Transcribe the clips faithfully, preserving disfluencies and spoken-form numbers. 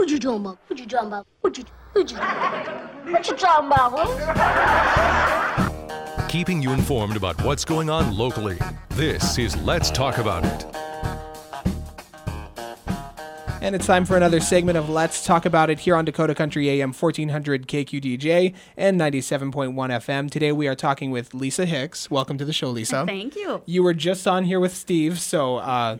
What you talking about? What you talking about? What you, what you, what you talking about, huh? Keeping you informed about what's going on locally. This is Let's Talk About It. And it's time for another segment of Let's Talk About It here on Dakota Country A M fourteen hundred K Q D J and ninety-seven point one F M. Today we are talking with Lisa Hicks. Welcome to the show, Lisa. Thank you. You were just on here with Steve, so uh,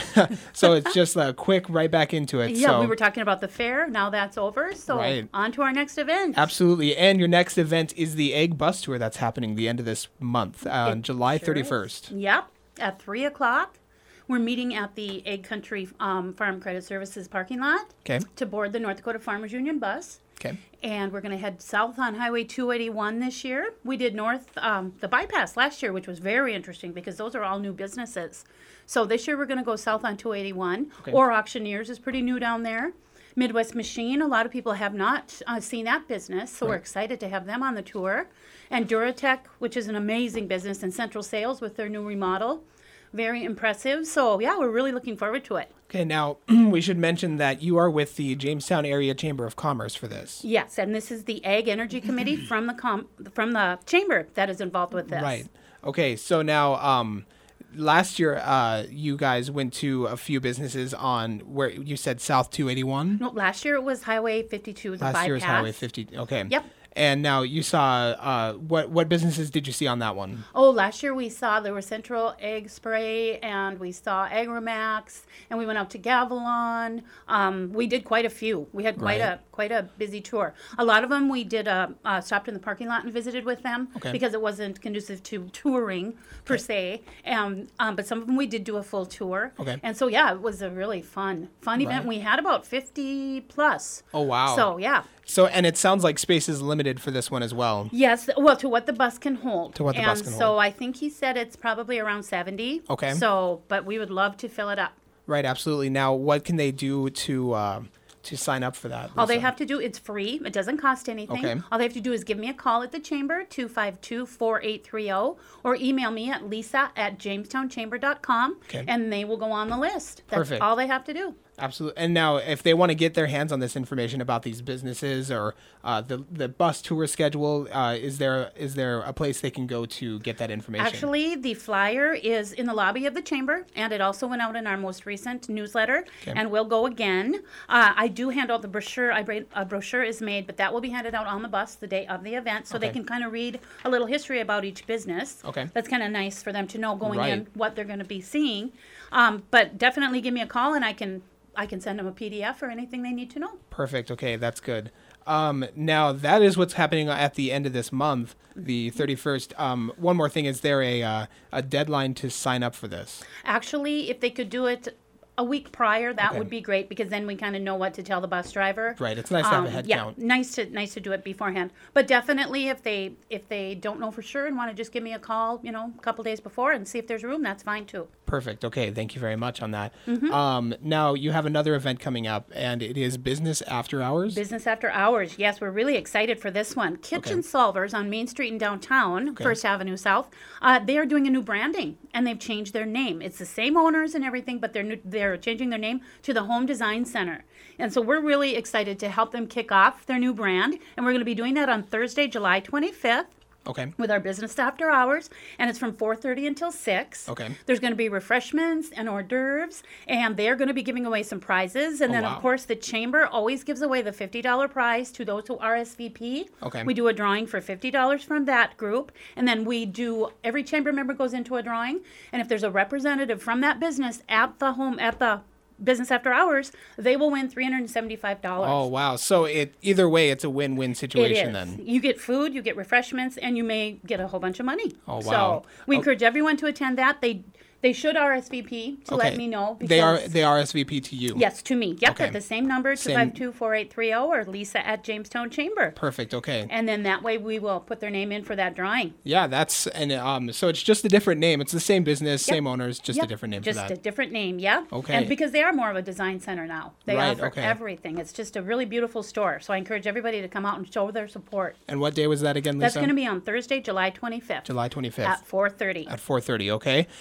so it's just a quick right back into it. Yeah, so, we were talking about the fair. Now that's over, so right. On to our next event. Absolutely. And your next event is the Egg Bus Tour that's happening the end of this month, uh, on July thirty-first. Yep, at three o'clock. We're meeting at the Egg Country um, Farm Credit Services parking lot Okay. to board the North Dakota Farmers Union bus. Okay. And we're going to head south on Highway two eighty-one this year. We did north, um, the bypass last year, which was very interesting because those are all new businesses. So this year we're going to go south on two eighty-one. Okay. Or Auctioneers is pretty new down there. Midwest Machine, a lot of people have not uh, seen that business, so Right. we're excited to have them on the tour. And Duratech, which is an amazing business, and Central Sales with their new remodel. Very impressive. So, yeah, we're really looking forward to it. Okay, now we should mention that you are with the Jamestown Area Chamber of Commerce for this. Yes, and this is the Ag Energy Committee from the com- from the chamber that is involved with this. Right. Okay, so now um, last year uh, you guys went to a few businesses on where you said South two eighty-one. No, last year it was Highway fifty-two, the Last bypass. year was Highway fifty. Okay. Yep. And now you saw uh, what what businesses did you see on that one? Oh, last year we saw there was Central Egg Spray, and we saw Agramax, and we went out to Gavilon. Um, we did quite a few. We had quite Right. a quite a busy tour. A lot of them we did uh, uh, stopped in the parking lot and visited with them Okay. because it wasn't conducive to touring per se. And um, but some of them we did do a full tour. Okay. And so yeah, it was a really fun fun event. Right. We had about fifty plus. Oh, wow. So yeah. So and it sounds like space is limited for this one as well. Yes, well, to what the bus can hold. To what the and bus can so hold. I think he said it's probably around seventy. Okay. So, but we would love to fill it up. Right, absolutely. Now, what can they do to uh, to sign up for that? All they Lisa? have to do, it's free. It doesn't cost anything. Okay. All they have to do is give me a call at the chamber, two five two, four eight three zero, or email me at lisa at jamestown chamber dot com, Okay. and they will go on the list. That's Perfect. all they have to do. Absolutely. And now, if they want to get their hands on this information about these businesses or uh, the the bus tour schedule, uh, is there is there a place they can go to get that information? Actually, the flyer is in the lobby of the chamber, and it also went out in our most recent newsletter, Okay. and will go again. Uh, I do hand out the brochure. I bring, a brochure is made, but that will be handed out on the bus the day of the event, so they Okay. can kind of read a little history about each business. Okay. That's kind of nice for them to know going in Right. what they're going to be seeing. Um, but definitely give me a call, and I can I can send them a P D F or anything they need to know. Perfect. Okay, that's good. Um, now, that is what's happening at the end of this month, the thirty-first. Um, one more thing, is there a uh, a deadline to sign up for this? Actually, if they could do it a week prior, that Okay. would be great, because then we kind of know what to tell the bus driver. Right, it's nice to have a Um, head yeah, count. nice to nice to do it beforehand. But definitely, if they if they don't know for sure and want to just give me a call, you know, a couple days before and see if there's room, that's fine too. Perfect. Okay, thank you very much on that. Mm-hmm. Um, now, you have another event coming up, and it is Business After Hours. Business After Hours. Yes, we're really excited for this one. Kitchen Solvers on Main Street in downtown, Okay. First Avenue South. Uh, they are doing a new branding, and they've changed their name. It's the same owners and everything, but they're new, they're changing their name to the Home Design Center. And so we're really excited to help them kick off their new brand, and we're going to be doing that on Thursday, July twenty-fifth. Okay. With our Business After Hours, and it's from four thirty until six. Okay. There's going to be refreshments and hors d'oeuvres, and they're going to be giving away some prizes. And Oh, then, wow. of course, the chamber always gives away the fifty dollars prize to those who R S V P. Okay. We do a drawing for fifty dollars from that group, and then we do, every chamber member goes into a drawing, and if there's a representative from that business at the home, at the Business After Hours, they will win three hundred seventy-five dollars. Oh, wow. So it either way, it's a win-win It situation is. then. You get food, you get refreshments, and you may get a whole bunch of money. Oh, wow. So we Oh. encourage everyone to attend that. They they should R S V P to let me know. They are because- they R S V P to you. Yes, to me. Yep, Okay. at the same number, two Same- five two, four eight three zero, or Lisa at Jamestown Chamber. Perfect. Okay. And then that way we will put their name in for that drawing. Yeah, that's and um. So it's just a different name. It's the same business, Yep. same owners, just Yep, a different name just for a that. different name, yeah. Okay. And because they are more of a design center now. They Right, offer okay. everything. It's just a really beautiful store. So I encourage everybody to come out and show their support. And what day was that again, Lisa? That's going to be on Thursday, July twenty-fifth. July twenty-fifth. At four thirty. At four thirty. Okay. And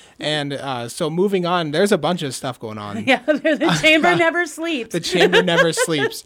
And uh, so moving on, there's a bunch of stuff going on. Yeah, the chamber never sleeps. The chamber never sleeps.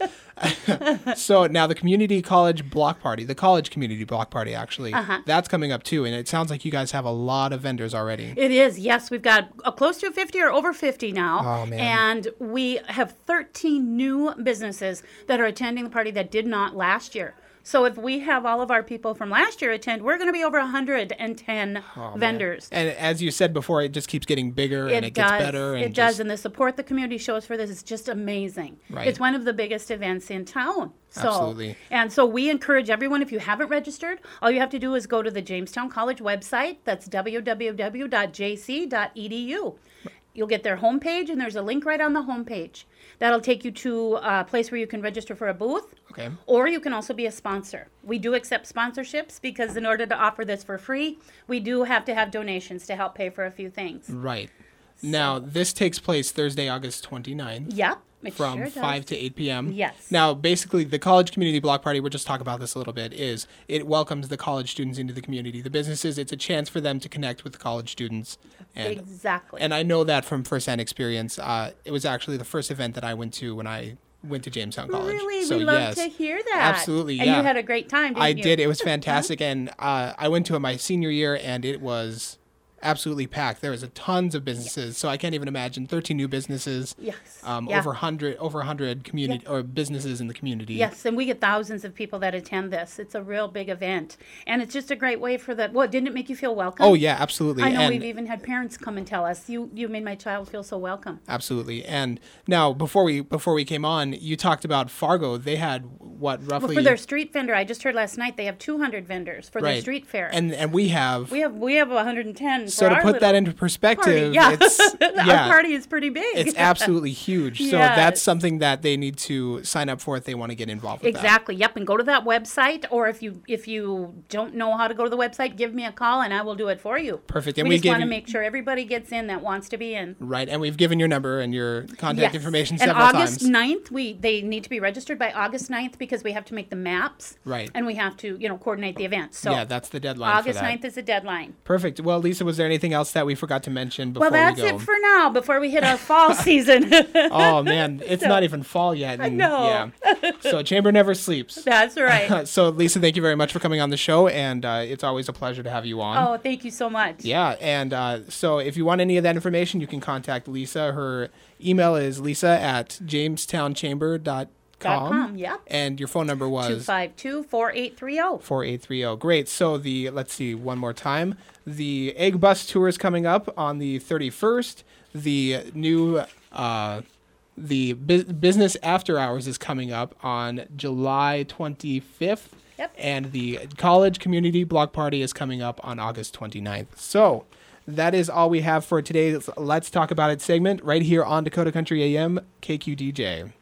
So now the community college block party, the college community block party, actually, Uh-huh. that's coming up too. And it sounds like you guys have a lot of vendors already. It is, yes. We've got uh, close to fifty or over fifty now. Oh, man. And we have thirteen new businesses that are attending the party that did not last year. So if we have all of our people from last year attend, we're going to be over one hundred ten Oh, man. vendors. And as you said before, it just keeps getting bigger and it does. gets better. And it does, just- and the support the community shows for this is just amazing. Right. It's one of the biggest events in town. So, Absolutely. And so we encourage everyone, if you haven't registered, all you have to do is go to the Jamestown College website. That's w w w dot j c dot e d u. You'll get their homepage, and there's a link right on the homepage. That'll take you to a place where you can register for a booth. Okay. Or you can also be a sponsor. We do accept sponsorships because in order to offer this for free, we do have to have donations to help pay for a few things. Right. Now, this takes place Thursday, August twenty-ninth. Yep. It From sure does. five to eight p.m. Yes. Now, basically, the college community block party, we'll just talk about this a little bit, is it welcomes the college students into the community. The businesses, it's a chance for them to connect with the college students. And, Exactly. and I know that from firsthand experience. Uh, it was actually the first event that I went to when I went to Jamestown College. Really? So, we love yes, to hear that. Absolutely, And yeah. you had a great time, didn't I you? did. It was fantastic. And uh, I went to it my senior year, and it was absolutely packed. There was a tons of businesses, so I can't even imagine thirteen new businesses. Yes. Um, Yeah. Over one hundred, over one hundred community or businesses in the community. Yes, and we get thousands of people that attend this. It's a real big event. And it's just a great way for the, well, didn't it make you feel welcome? Oh yeah, absolutely. I know and we've even had parents come and tell us, you you made my child feel so welcome. absolutely. And now before we before we came on, you talked about Fargo. They had what roughly Well, for their street vendor, I just heard last night they have two hundred vendors for their right. street fair. And and we have we have we have one hundred ten. so for to our put that little into perspective, party. Yeah. it's Our yeah. party is pretty big. It's absolutely huge. So Yes. that's something that they need to sign up for if they want to get involved with that. Exactly. Yep. And go to that website, or if you if you don't know how to go to the website, give me a call and I will do it for you. Perfect. And we we just give want to you- make sure everybody gets in that wants to be in. Right, and we've given your number and your contact Yes. information And several August times. ninth, we they need to be registered by August ninth because we have to make the maps. Right. And we have to, you know, coordinate the event. So yeah, that's the deadline August for that. ninth is the deadline. Perfect. Well, Lisa, was there anything else that we forgot to mention before Well, that's we go? it for now before we hit our fall season. Oh man, it's So- not even fall yet. I know. Yeah. So Chamber never sleeps. That's right. So Lisa, thank you very much for coming on the show, and uh, it's always a pleasure to have you on. Oh, thank you so much. Yeah, and uh, so if you want any of that information, you can contact Lisa. Her email is lisa at jamestown-chamber dot com. Dot com, yep. And your phone number two was five two, four eight three zero. four eight three zero. Great. So the let's see one more time. The Egg Bus tour is coming up on the thirty-first. The new uh, the bu- business after hours is coming up on July twenty-fifth. Yep. And the college community block party is coming up on August twenty-ninth. So that is all we have for today's Let's Talk About It segment right here on Dakota Country A M K Q D J.